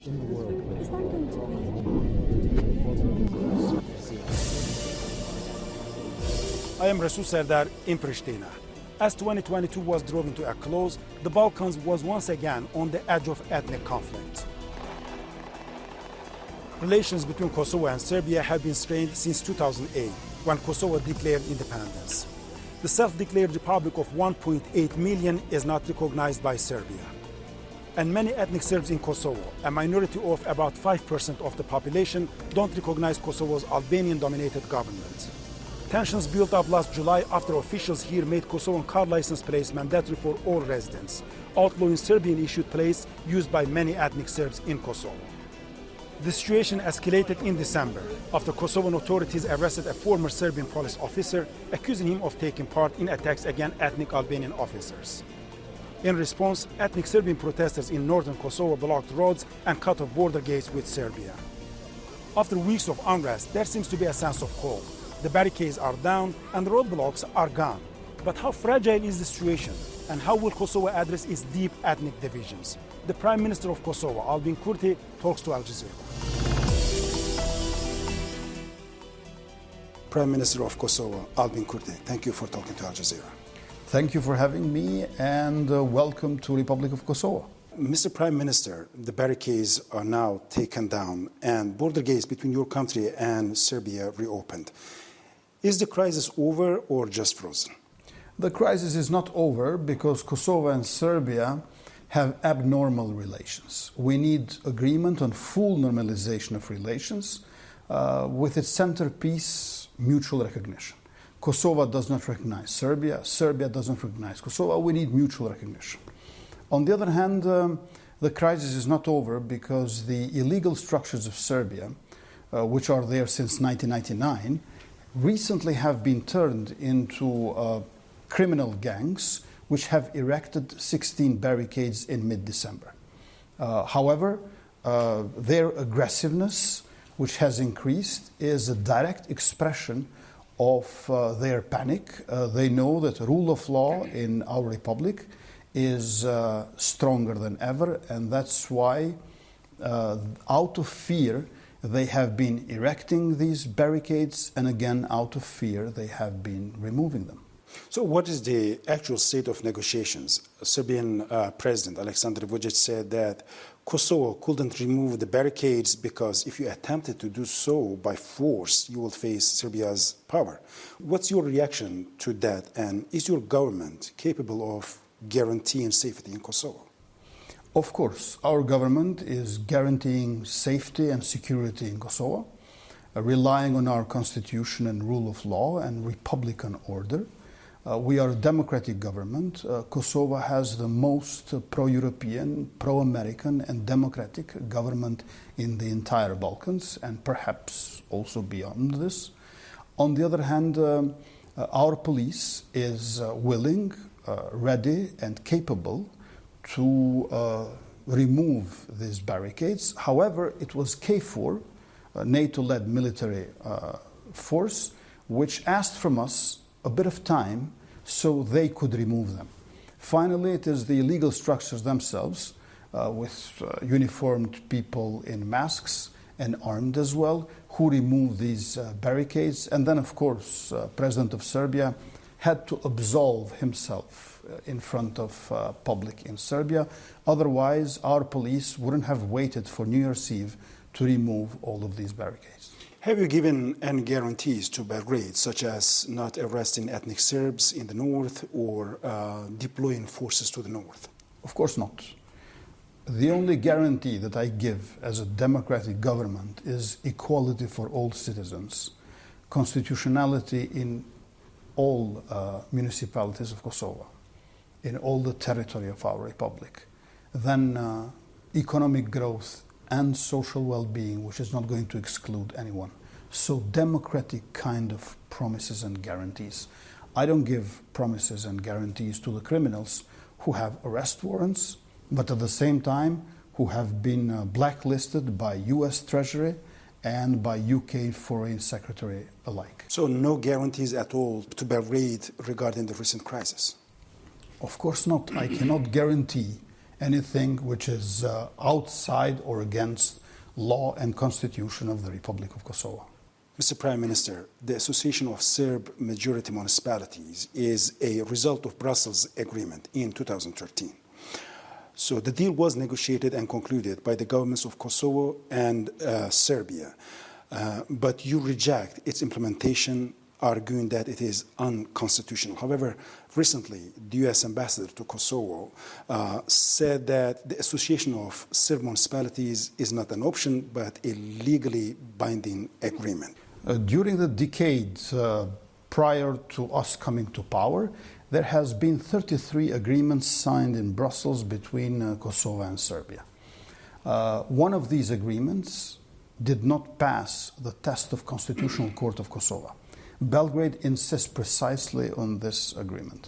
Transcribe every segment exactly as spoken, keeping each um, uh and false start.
in the world. Is that going to I am Rasul Serdar in Pristina. As twenty twenty-two was drawing to a close, the Balkans was once again on the edge of ethnic conflict. Relations between Kosovo and Serbia have been strained since two thousand eight, when Kosovo declared independence. The self-declared republic of one point eight million is not recognized by Serbia. And many ethnic Serbs in Kosovo, a minority of about five percent of the population, don't recognize Kosovo's Albanian-dominated government. Tensions built up last July after officials here made Kosovan car license plates mandatory for all residents, outlawing Serbian-issued plates used by many ethnic Serbs in Kosovo. The situation escalated in December after Kosovan authorities arrested a former Serbian police officer, accusing him of taking part in attacks against ethnic Albanian officers. In response, ethnic Serbian protesters in northern Kosovo blocked roads and cut off border gates with Serbia. After weeks of unrest, there seems to be a sense of hope. The barricades are down and the roadblocks are gone. But how fragile is the situation, and how will Kosovo address its deep ethnic divisions? The Prime Minister of Kosovo, Albin Kurti, talks to Al Jazeera. Prime Minister of Kosovo, Albin Kurti, thank you for talking to Al Jazeera. Thank you for having me, and uh, welcome to Republic of Kosovo. Mister Prime Minister, the barricades are now taken down and border gates between your country and Serbia reopened. Is the crisis over or just frozen? The crisis is not over because Kosovo and Serbia have abnormal relations. We need agreement on full normalization of relations uh, with its centerpiece, mutual recognition. Kosovo does not recognize Serbia. Serbia doesn't recognize Kosovo. We need mutual recognition. On the other hand, um, the crisis is not over because the illegal structures of Serbia, uh, which are there since nineteen ninety-nine, recently have been turned into uh, criminal gangs which have erected sixteen barricades in mid-December. Uh, however, uh, their aggressiveness, which has increased, is a direct expression of uh, their panic. Uh, they know that the rule of law in our republic is uh, stronger than ever, and that's why, uh, out of fear, they have been erecting these barricades, and again, out of fear, they have been removing them. So what is the actual state of negotiations? Serbian uh, President Aleksandar Vučić said that Kosovo couldn't remove the barricades because if you attempted to do so by force, you will face Serbia's power. What's your reaction to that, and is your government capable of guaranteeing safety in Kosovo? Of course, our government is guaranteeing safety and security in Kosovo, uh, relying on our constitution and rule of law and republican order. Uh, we are a democratic government. Uh, Kosovo has the most uh, pro-European, pro-American and democratic government in the entire Balkans, and perhaps also beyond this. On the other hand, um, uh, our police is uh, willing, uh, ready and capable to uh, remove these barricades. However, it was KFOR, a NATO-led military uh, force, which asked from us a bit of time so they could remove them. Finally, it is the illegal structures themselves, uh, with uh, uniformed people in masks and armed as well, who removed these uh, barricades. And then, of course, uh, President of Serbia had to absolve himself in front of uh, public in Serbia. Otherwise, our police wouldn't have waited for New Year's Eve to remove all of these barricades. Have you given any guarantees to Belgrade, such as not arresting ethnic Serbs in the north or uh, deploying forces to the north? Of course not. The only guarantee that I give as a democratic government is equality for all citizens, constitutionality in all uh, municipalities of Kosovo, in all the territory of our republic, then uh, economic growth and social well-being, which is not going to exclude anyone. So democratic kind of promises and guarantees. I don't give promises and guarantees to the criminals who have arrest warrants, but at the same time who have been uh, blacklisted by U S Treasury and by U K Foreign Secretary alike. So no guarantees at all to Belgrade regarding the recent crisis? Of course not. I cannot guarantee anything which is uh, outside or against law and constitution of the Republic of Kosovo. Mister Prime Minister, the Association of Serb Majority Municipalities is a result of Brussels Agreement in two thousand thirteen. So the deal was negotiated and concluded by the governments of Kosovo and uh, Serbia, uh, but you reject its implementation, arguing that it is unconstitutional. However, recently, the U S ambassador to Kosovo uh, said that the Association of Serb Municipalities is not an option, but a legally binding agreement. Uh, during the decades uh, prior to us coming to power, there has been thirty-three agreements signed in Brussels between uh, Kosovo and Serbia. Uh, one of these agreements did not pass the test of Constitutional Court of Kosovo. Belgrade insists precisely on this agreement.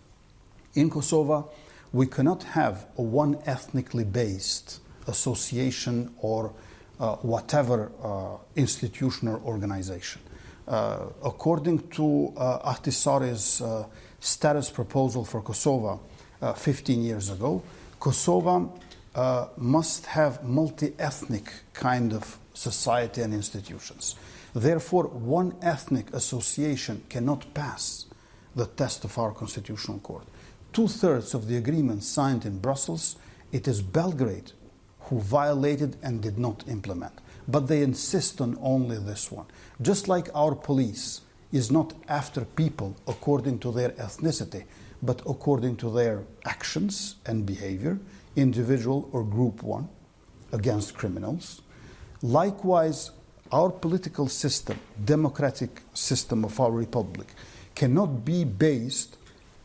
In Kosovo, we cannot have a one ethnically based association or uh, whatever uh, institution or organization. Uh, according to uh, Ahtisaari's uh, status proposal for Kosovo uh, fifteen years ago, Kosovo uh, must have multi-ethnic kind of society and institutions. Therefore, one ethnic association cannot pass the test of our Constitutional Court. Two-thirds of the agreement signed in Brussels, it is Belgrade who violated and did not implement. But they insist on only this one. Just like our police is not after people according to their ethnicity, but according to their actions and behavior, individual or group one, against criminals. Likewise, our political system, democratic system of our republic, cannot be based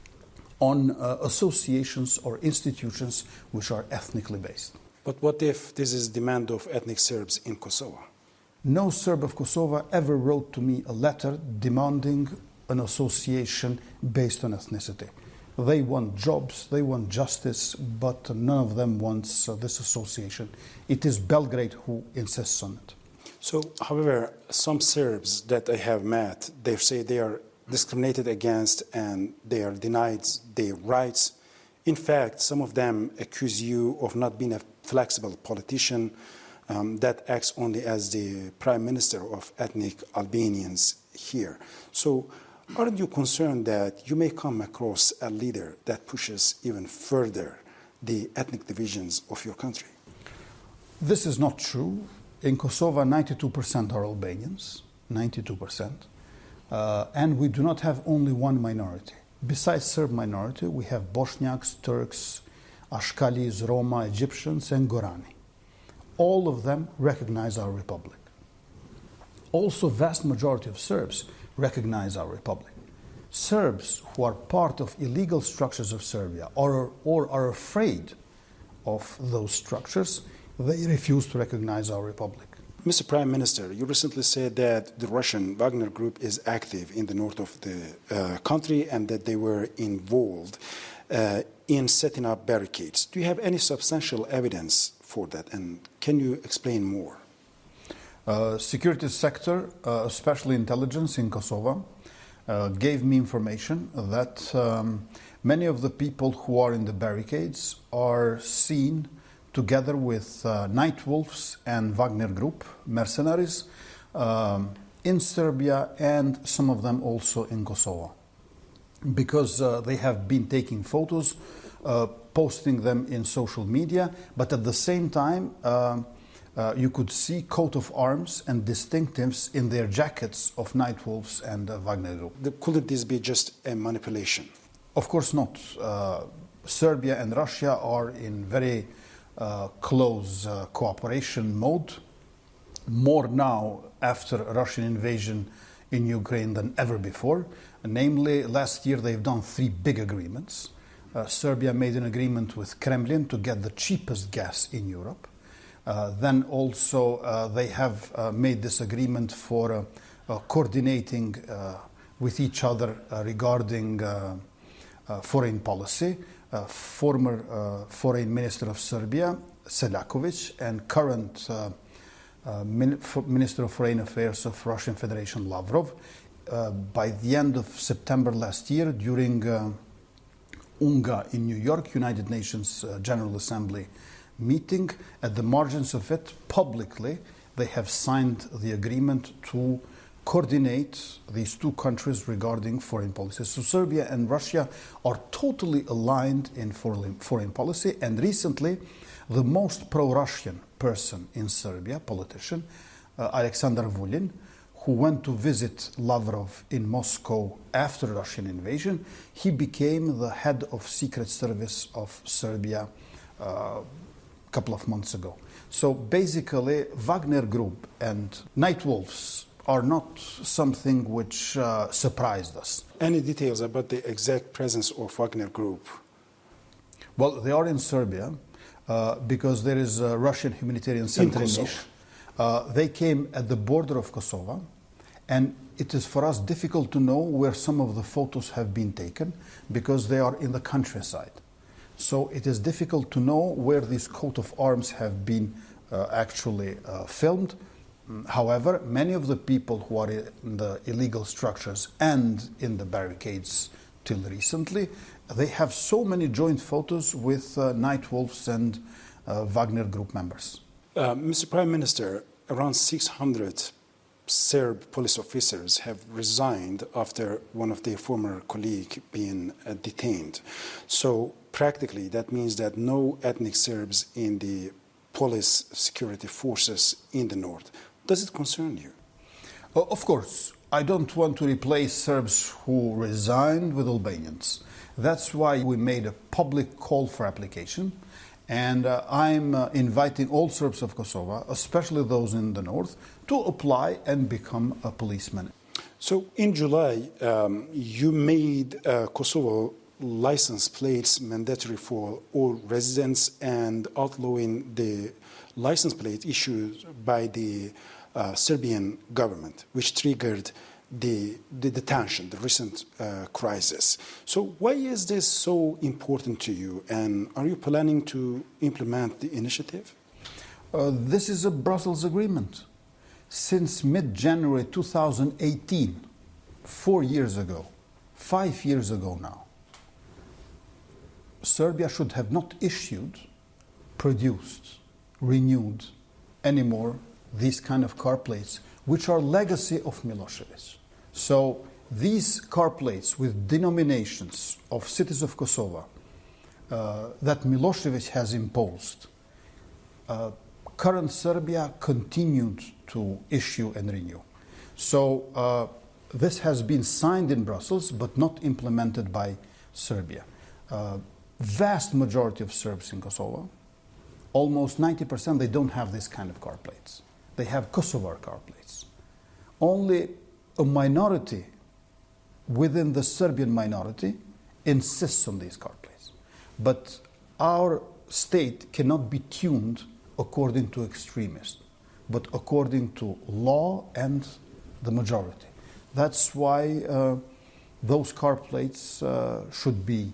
on uh, associations or institutions which are ethnically based. But what if this is demand of ethnic Serbs in Kosovo? No Serb of Kosovo ever wrote to me a letter demanding an association based on ethnicity. They want jobs, they want justice, but none of them wants uh, this association. It is Belgrade who insists on it. So, however, some Serbs that I have met, they say they are discriminated against and they are denied their rights. In fact, some of them accuse you of not being a flexible politician um, that acts only as the prime minister of ethnic Albanians here. So, aren't you concerned that you may come across a leader that pushes even further the ethnic divisions of your country? This is not true. In Kosovo, ninety-two percent are Albanians, ninety-two percent. Uh, and we do not have only one minority. Besides Serb minority, we have Bosniaks, Turks, Ashkalis, Roma, Egyptians, and Gorani. All of them recognize our republic. Also, vast majority of Serbs recognize our republic. Serbs who are part of illegal structures of Serbia or, or are afraid of those structures, they refuse to recognize our republic. Mister Prime Minister, you recently said that the Russian Wagner Group is active in the north of the uh, country and that they were involved uh, in setting up barricades. Do you have any substantial evidence for that, and can you explain more? Uh, security sector, uh, especially intelligence in Kosovo, uh, gave me information that um, many of the people who are in the barricades are seen together with uh, Night Wolves and Wagner Group mercenaries um, in Serbia and some of them also in Kosovo, because uh, they have been taking photos, uh, posting them in social media, but at the same time uh, uh, you could see coat of arms and distinctives in their jackets of Night Wolves and uh, Wagner Group. Couldn't this be just a manipulation? Of course not. Uh, Serbia and Russia are in very Uh, close uh, cooperation mode, more now after Russian invasion in Ukraine than ever before. Namely, last year they've done three big agreements. Uh, Serbia made an agreement with Kremlin to get the cheapest gas in Europe. Uh, then also uh, they have uh, made this agreement for uh, uh, coordinating uh, with each other uh, regarding uh, uh, foreign policy. Uh, former uh, Foreign Minister of Serbia, Selakovic, and current uh, uh, Min- Minister of Foreign Affairs of Russian Federation, Lavrov, uh, by the end of September last year, during uh, U N G A in New York, United Nations uh, General Assembly meeting. At the margins of it, publicly, they have signed the agreement to coordinate these two countries regarding foreign policy. So Serbia and Russia are totally aligned in foreign, foreign policy, and recently the most pro-Russian person in Serbia, politician, uh, Alexander Vulin, who went to visit Lavrov in Moscow after Russian invasion, he became the head of Secret Service of Serbia uh, a couple of months ago. So basically, Wagner Group and Night Wolves are not something which uh, surprised us. Any details about the exact presence of Wagner Group? Well, they are in Serbia uh, because there is a Russian humanitarian center in Niš. Uh, they came at the border of Kosovo, and it is for us difficult to know where some of the photos have been taken because they are in the countryside. So it is difficult to know where these coat of arms have been uh, actually uh, filmed. However, many of the people who are in the illegal structures and in the barricades till recently, they have so many joint photos with uh, Night Wolves and uh, Wagner Group members. Uh, Mister Prime Minister, around six hundred Serb police officers have resigned after one of their former colleagues being uh, detained. So practically that means that no ethnic Serbs in the police security forces in the north. Does it concern you? Uh, of course. I don't want to replace Serbs who resigned with Albanians. That's why we made a public call for application. And uh, I'm uh, inviting all Serbs of Kosovo, especially those in the north, to apply and become a policeman. So in July, um, you made uh, Kosovo license plates mandatory for all residents and outlawing the license plate issued by the uh, Serbian government, which triggered the, the detention, the recent uh, crisis. So why is this so important to you, and are you planning to implement the initiative? Uh, this is a Brussels agreement. Since mid-January two thousand eighteen, four years ago, five years ago now, Serbia should have not issued, produced, renewed anymore these kind of car plates, which are legacy of Milosevic. So these car plates with denominations of cities of Kosovo uh, that Milosevic has imposed, uh, current Serbia continued to issue and renew. So uh, this has been signed in Brussels but not implemented by Serbia. Uh, vast majority of Serbs in Kosovo, almost ninety percent, they don't have this kind of car plates. They have Kosovar car plates. Only a minority within the Serbian minority insists on these car plates. But our state cannot be tuned according to extremists, but according to law and the majority. That's why uh, those car plates uh, should be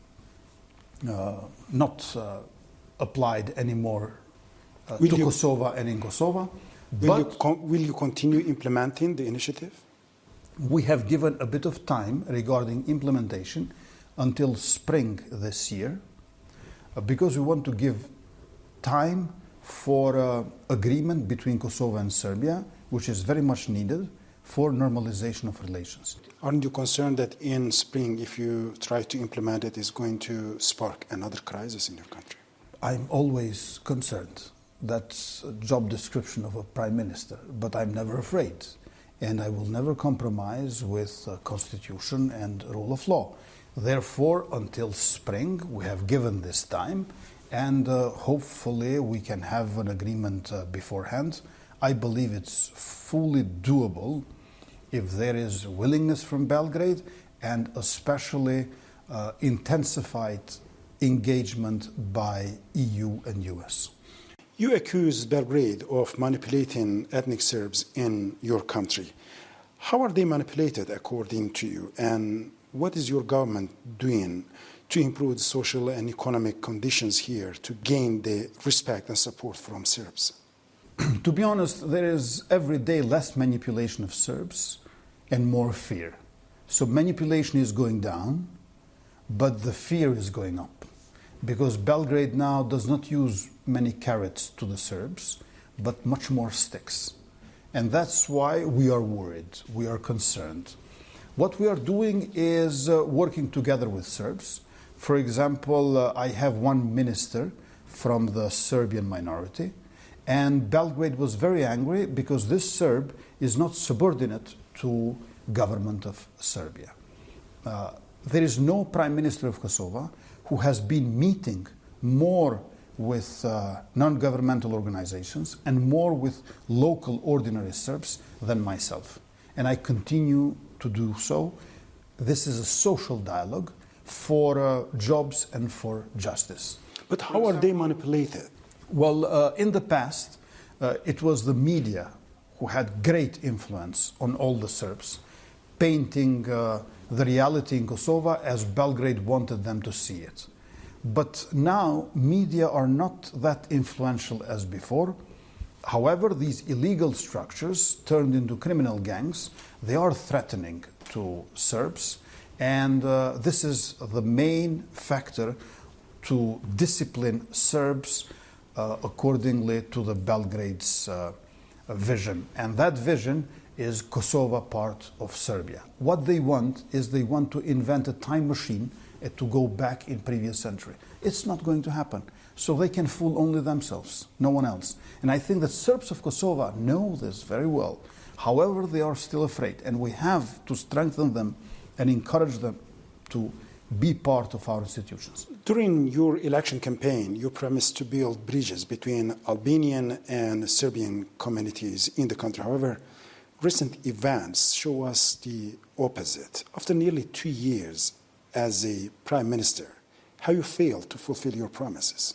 uh, not uh, applied anymore uh, to you, Kosovo and in Kosovo. Will, but you con- will you continue implementing the initiative? We have given a bit of time regarding implementation until spring this year uh, because we want to give time for uh, agreement between Kosovo and Serbia, which is very much needed for normalization of relations. Aren't you concerned that in spring, if you try to implement it, it's going to spark another crisis in your country? I'm always concerned. That's a job description of a prime minister, but I'm never afraid. And I will never compromise with the constitution and rule of law. Therefore, until spring, we have given this time, and uh, hopefully we can have an agreement uh, beforehand. I believe it's fully doable if there is willingness from Belgrade and especially uh, intensified engagement by E U and U S. You accuse Belgrade of manipulating ethnic Serbs in your country. How are they manipulated according to you, and what is your government doing to improve the social and economic conditions here to gain the respect and support from Serbs? To be honest, there is every day less manipulation of Serbs and more fear. So manipulation is going down, but the fear is going up because Belgrade now does not use many carrots to the Serbs, but much more sticks. And that's why we are worried, we are concerned. What we are doing is uh, working together with Serbs. For example, uh, I have one minister from the Serbian minority, and Belgrade was very angry because this Serb is not subordinate to government of Serbia. Uh, there is no Prime Minister of Kosovo who has been meeting more with uh, non-governmental organizations and more with local ordinary Serbs than myself. And I continue to do so. This is a social dialogue for uh, jobs and for justice. But how are they manipulated? Well, uh, in the past, uh, it was the media who had great influence on all the Serbs, painting uh, the reality in Kosovo as Belgrade wanted them to see it. But now, media are not that influential as before. However, these illegal structures turned into criminal gangs, they are threatening to Serbs, and uh, this is the main factor to discipline Serbs uh, accordingly to the Belgrade's uh, vision. And that vision is Kosovo part of Serbia. What they want is they want to invent a time machine uh, to go back in previous century. It's not going to happen. So they can fool only themselves, no one else. And I think that Serbs of Kosovo know this very well. However, they are still afraid, and we have to strengthen them and encourage them to be part of our institutions. During your election campaign, you promised to build bridges between Albanian and Serbian communities in the country. However, recent events show us the opposite. After nearly two years as a prime minister, how you failed to fulfill your promises?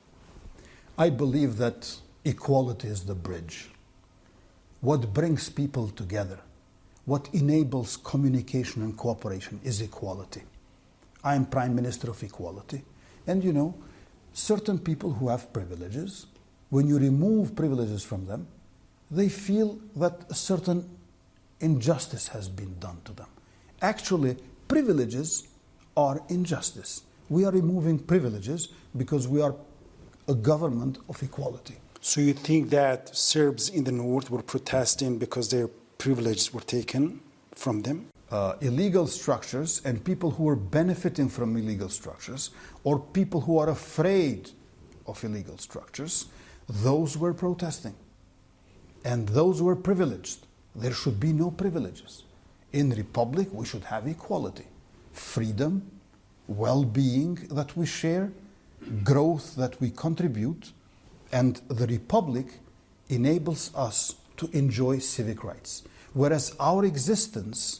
I believe that equality is the bridge. What brings people together, what enables communication and cooperation is equality. I am Prime Minister of Equality. And you know, certain people who have privileges, when you remove privileges from them, they feel that a certain injustice has been done to them. Actually, privileges are injustice. We are removing privileges because we are a government of equality. So you think that Serbs in the north were protesting because their privileges were taken from them? Uh, illegal structures and people who are benefiting from illegal structures, or people who are afraid of illegal structures, those were protesting. And those were privileged. There should be no privileges. In the Republic, we should have equality, freedom, well-being that we share, growth that we contribute, and the Republic enables us to enjoy civic rights, whereas our existence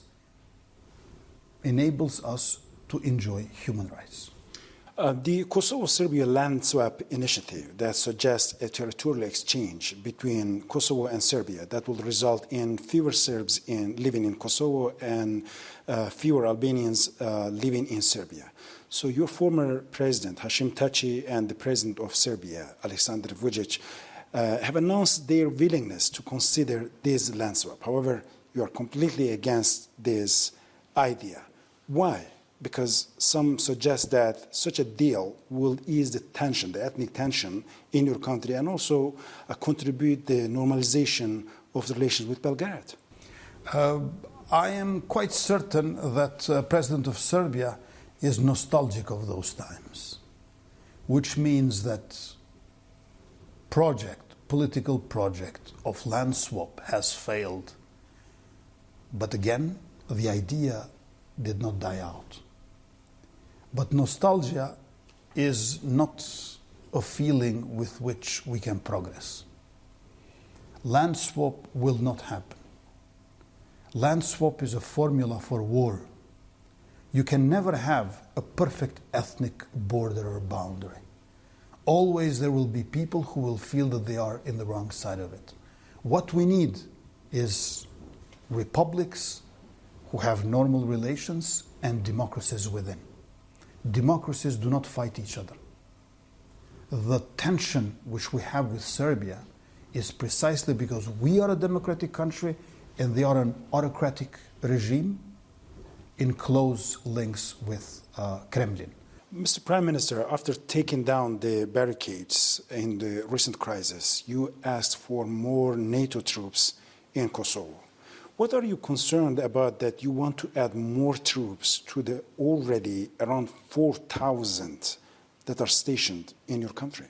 enables us to enjoy human rights. Uh, the Kosovo-Serbia land swap initiative that suggests a territorial exchange between Kosovo and Serbia that will result in fewer Serbs in living in Kosovo and uh, fewer Albanians uh, living in Serbia. So your former president, Hashim Thaçi, and the president of Serbia, Aleksandar Vučić, uh, have announced their willingness to consider this land swap. However, you are completely against this idea. Why? Because some suggest that such a deal will ease the tension, the ethnic tension in your country, and also uh, contribute the normalization of the relations with Belgrade. Uh, I am quite certain that uh, President of Serbia is nostalgic of those times, which means that project, political project of land swap has failed. But again, the idea did not die out. But nostalgia is not a feeling with which we can progress. Land swap will not happen. Land swap is a formula for war. You can never have a perfect ethnic border or boundary. Always there will be people who will feel that they are in the wrong side of it. What we need is republics who have normal relations and democracies within. Democracies do not fight each other. The tension which we have with Serbia is precisely because we are a democratic country and they are an autocratic regime, in close links with uh, Kremlin. Mister Prime Minister, after taking down the barricades in the recent crisis, you asked for more NATO troops in Kosovo. What are you concerned about that you want to add more troops to the already around four thousand that are stationed in your country?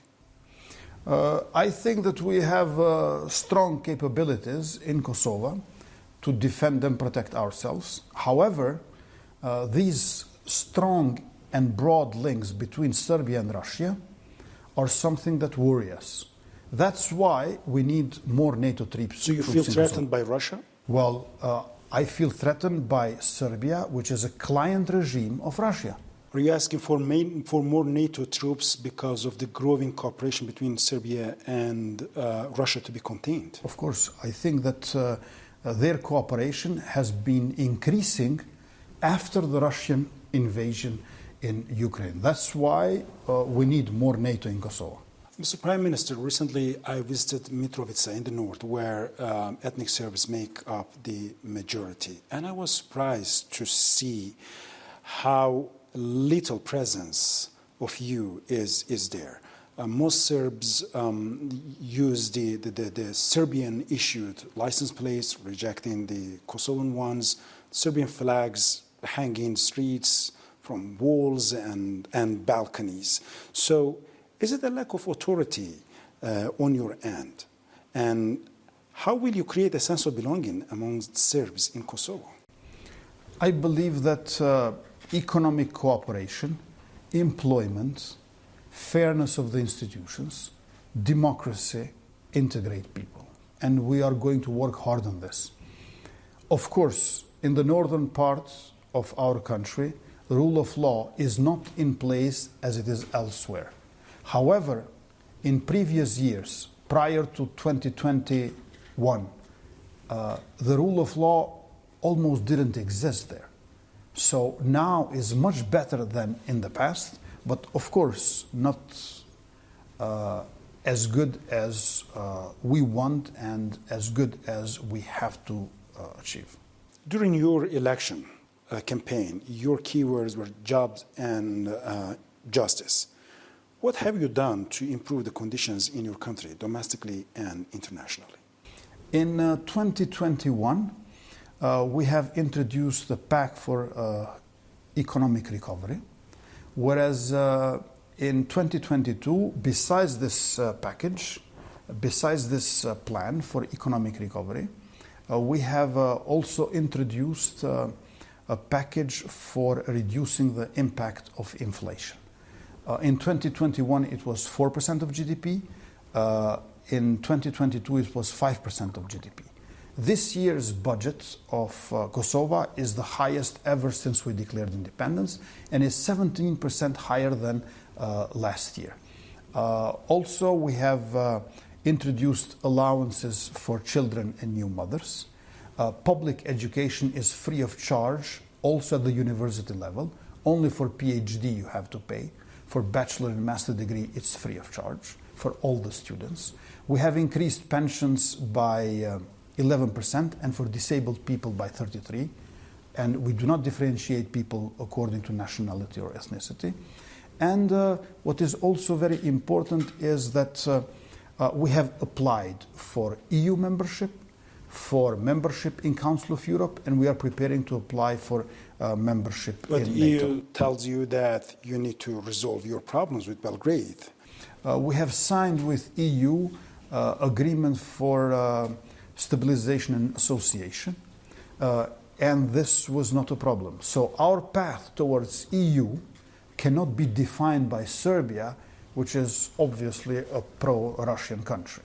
Uh, I think that we have uh, strong capabilities in Kosovo to defend and protect ourselves. However, uh, these strong and broad links between Serbia and Russia are something that worry us. That's why we need more NATO troops. So you feel threatened by Russia? Well, uh, I feel threatened by Serbia, which is a client regime of Russia. Are you asking for, main, for more NATO troops because of the growing cooperation between Serbia and uh, Russia to be contained? Of course. I think that uh, uh, their cooperation has been increasing after the Russian invasion in Ukraine. That's why uh, we need more NATO in Kosovo. Mister Prime Minister, recently I visited Mitrovica in the north, where um, ethnic Serbs make up the majority. And I was surprised to see how little presence of you is, is there. Uh, most Serbs um, use the, the, the, the Serbian-issued license plates, rejecting the Kosovan ones, Serbian flags hanging in streets, from walls and, and balconies. So is it a lack of authority uh, on your end? And how will you create a sense of belonging among Serbs in Kosovo? I believe that uh, economic cooperation, employment, fairness of the institutions, democracy integrate people. And we are going to work hard on this. Of course, in the northern part of our country, the rule of law is not in place as it is elsewhere. However, in previous years, prior to twenty twenty-one, uh, the rule of law almost didn't exist there. So now is much better than in the past, but of course not uh, as good as uh, we want and as good as we have to uh, achieve. During your election Uh, campaign, your keywords were jobs and uh, justice. What have you done to improve the conditions in your country, domestically and internationally? In uh, twenty twenty-one, uh, we have introduced the pact for uh, economic recovery, whereas uh, in twenty twenty-two, besides this uh, package, besides this uh, plan for economic recovery, uh, we have uh, also introduced uh, a package for reducing the impact of inflation. Uh, in twenty twenty-one, it was four percent of G D P. Uh, in twenty twenty-two, it was five percent of G D P. This year's budget of uh, Kosovo is the highest ever since we declared independence and is seventeen percent higher than uh, last year. Uh, also, we have uh, introduced allowances for children and new mothers. Uh, public education is free of charge, also at the university level. Only for PhD you have to pay. For bachelor and master degree, it's free of charge for all the students. We have increased pensions by uh, eleven percent and for disabled people by thirty-three. And we do not differentiate people according to nationality or ethnicity. And uh, what is also very important is that uh, uh, we have applied for E U membership, for membership in Council of Europe, and we are preparing to apply for uh, membership but in NATO. But E U NATO. tells you that you need to resolve your problems with Belgrade. Uh, we have signed with E U uh, agreement for uh, stabilization and association, uh, and this was not a problem. So our path towards E U cannot be defined by Serbia, which is obviously a pro-Russian country.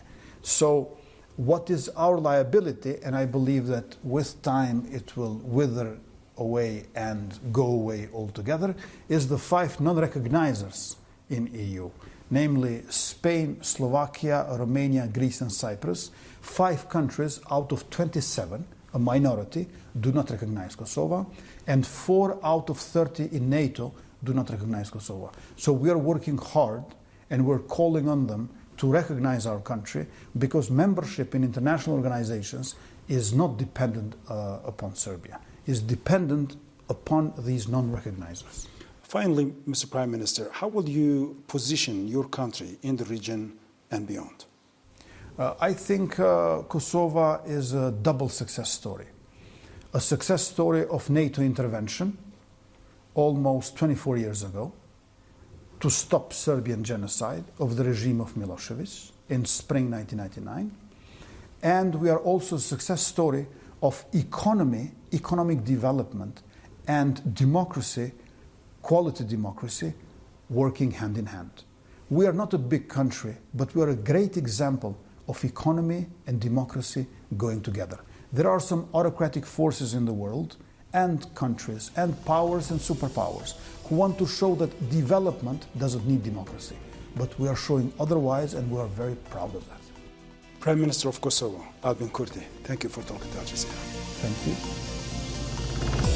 So what is our liability, and I believe that with time it will wither away and go away altogether, is the five non-recognizers in E U, namely Spain, Slovakia, Romania, Greece and Cyprus. Five countries out of twenty-seven, a minority, do not recognize Kosovo, and four out of thirty in NATO do not recognize Kosovo. So we are working hard and we're calling on them to recognize our country, because membership in international organizations is not dependent uh, upon Serbia. It's dependent upon these non-recognizers. Finally, Mister Prime Minister, how will you position your country in the region and beyond? Uh, I think uh, Kosovo is a double success story. A success story of NATO intervention almost twenty-four years ago to stop Serbian genocide of the regime of Milosevic in spring nineteen ninety-nine. And we are also a success story of economy, economic development, and democracy, quality democracy, working hand in hand. We are not a big country, but we are a great example of economy and democracy going together. There are some autocratic forces in the world, and countries, and powers and superpowers, who want to show that development doesn't need democracy. But we are showing otherwise, and we are very proud of that. Prime Minister of Kosovo, Albin Kurti, thank you for talking to Al Jazeera. Thank you.